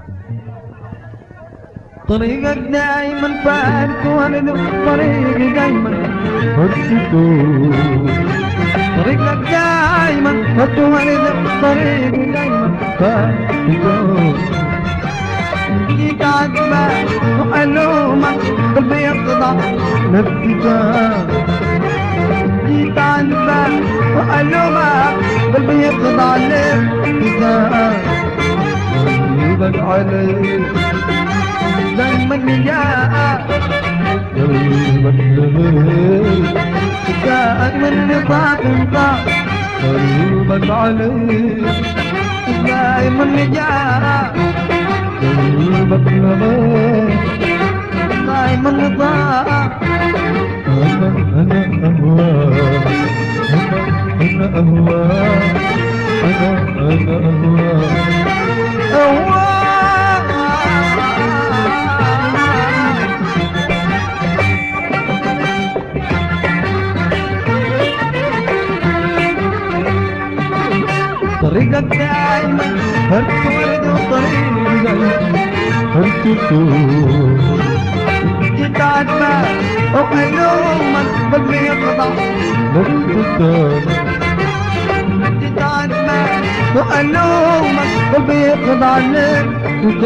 طريقك دايما فارق وانا طريقي دايما فرقته. طريقك دايما فارق وانا طريقي دايما فرقته. فيك عجبة وألومك قلبي يقضى نبتك. فيك عجبة وألومك قلبي يقضى نبتك. قلبك عليك دايما نجاء قلبك لغير دائما نطاق انطاق. قلبك عليك دايما نجاء قلبك لغير دايما نطاق. أنا أهواك أنا أهواك أنا أهواك طريقك دايما هرت ورد وطريقي دايما هرتكو. تتعدى وألومك قلبي يقضى نبتك. تتعدى وألومك قلبي يقضى نبتك.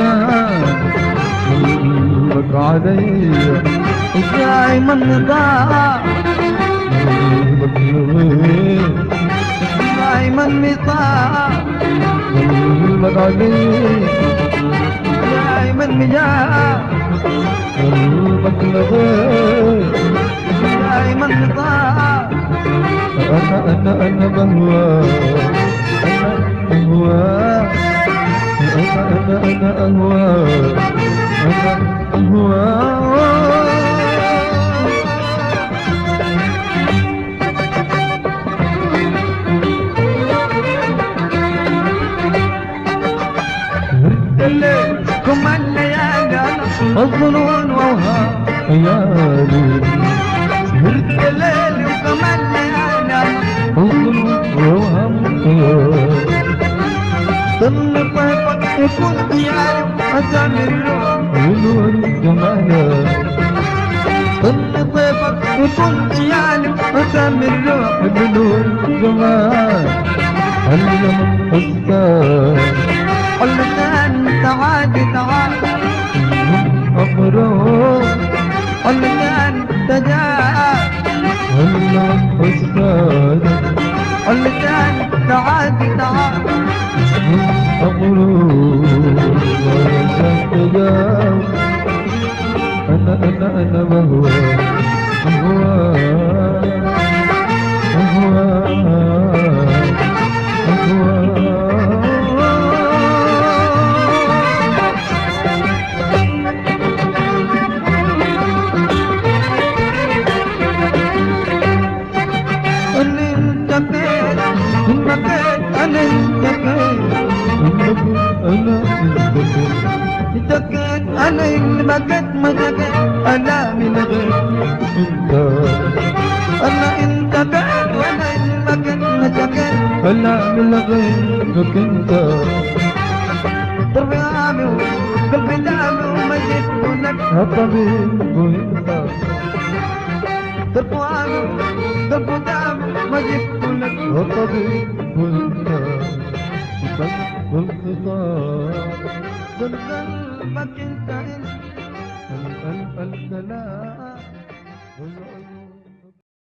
قلبك علي دايما نضاع قلبك لغير دايما نطاع. قلبك عليك دايما مجاع قلبك لغير دايما نطاع. أنا بهواك أنا أهواك أنا أهواك أنا أهواك. كم الليالي الظنون ووهام ليالي. سهرت الليل وكم الليالي الظنون ووهام ليالي. ظل طيبك يكون خيالي وأسامي النور جمالك. ظل طيبك يكون خيالي وأسامي النور جمالك. علم الحسان علمان تعال تعال أمره علمان تجاه. علم الحسان علمان تعال تعال أمره علمان تجاه. أنا بهواك أنا اللي بقيت مزاجك أنا من غير أنت. أنا أنت بعد وأنا اللي بقيت مزاجك أنا من غيرك أنت. دربي عامي وقلبي دامي وما جيت لك الطبيب وأنت. دربي عامي وقلبي دامي وما جيت لك الطبيب وأنت. والخطاب قلبك انت الكلام